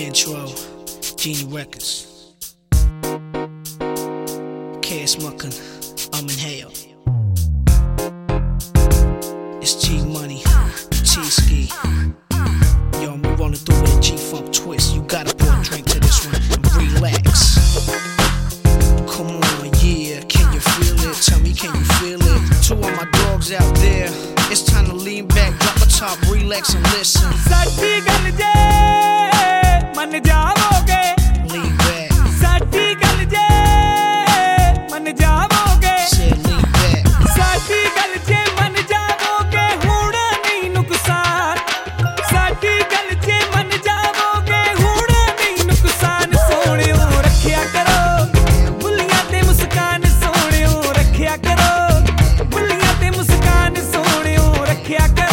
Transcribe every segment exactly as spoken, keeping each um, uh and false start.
intro, Genie Records. K S Muckin, I'm in hell. It's G Money, T-Ski. Yo, me rolling through with a G-Funk twist. You gotta pour a drink to this one and relax. Come on, yeah, can you feel it? Tell me, can you feel it? Two of my dogs out there. It's time to lean back, drop a top, relax and listen. Saati gal je man jaavoge. Lean back. Saati gal je man jaavoge. Say lean back. Saati gal je man jaavoge. Hoona nahi nuksan. Saati gal je man jaavoge. Hoona nahi nuksan. Sohniyo rakhya karo buliyan te muskaan. Sohniyo rakhya karo buliyan te muskaan. Sohniyo rakhya karo.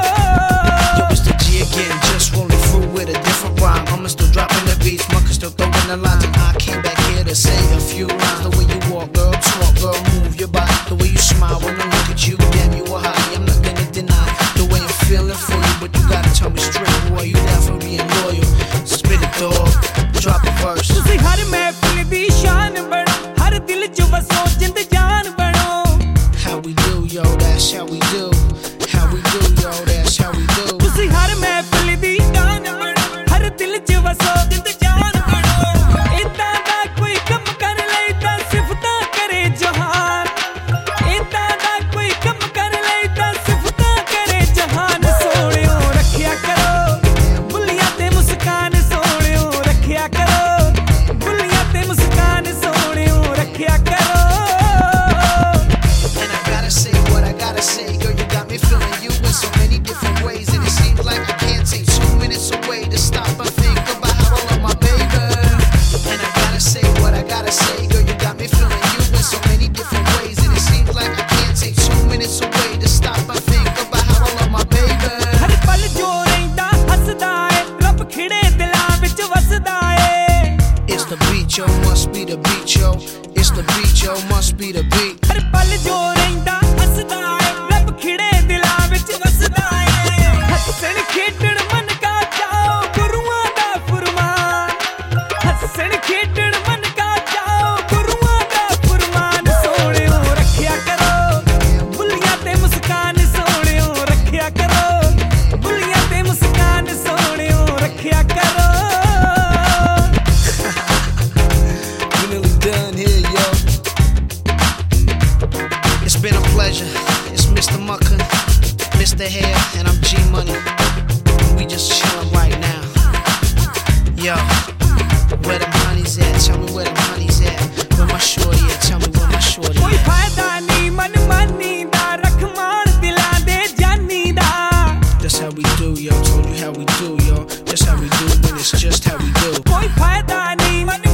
I'm still dropping the beats, Muckin still throwing the lines. And I came back here to say a few lines. The way you walk, girl, talk, girl, move your body. The way you smile when I look at you, damn, you a hottie. I'm not gonna deny the way I'm feeling for you, but you gotta tell me straight, boy, you down for being loyal. Spit it, dog, drop a verse. Tusi har mehfil di shaan bano, har dil ch vaso jind jaan bano. How we do, yo, that's how we do. How we do, yo, that's how we do. Tusi har mehfil di shaan bano, har dil ch vaso jind jaan bano. Ida da koi kam kar le ta sifta kare jahan. Ida da koi kam kar le ta sifta kare jahan. Sohniyo rakhya karo buliyan te muskaan. Sohniyo rakhya karo buliyan te muskaan. Sohniyo rakhya karo. And I gotta say what I gotta say, girl, you got me feeling you in so many different ways. And it seems like I can't take two minutes away to stop and think about how I love my baby. And I gotta say what I gotta say, girl, you got me feeling you in so many different ways. And it seems like I can't take two minutes away to stop and think about how I love my baby. हर पल जो रहिंदा हसदा है रब खिड़े दिलां विच वसदा है. It's the beat, yo, must be the beat, yo. It's the beat, yo, must be the beat. हर पल जो रहिंदा हसदा है रब खिड़े दिलां विच वसदा है. हसन खेडण मन का चाओ गुरुआं दा फरमान. हसन खेडण मन का चाओ गुरुआं दा फरमान. सोहणियो रखिया करो बुलियां ते मुस्कान. सोहणियो रखिया करो बुलियां ते मुस्कान. सोहणियो रखिया करो. We nearly done here, yo. It's been a pleasure. It's Mister Muckin, Mister Hair, and I'm G Money. We just chillin' right now. Yo, where them honeys at? Tell me where them honeys at. Where my shorty at? Tell me where my shorty कोई at. फायदा नहीं मन मानी दा रखमान दिलां दे जानी दा. That's how we do, yo. Told you how we do, yo. That's how we do when it's just how we do. कोई फायदा नहीं मन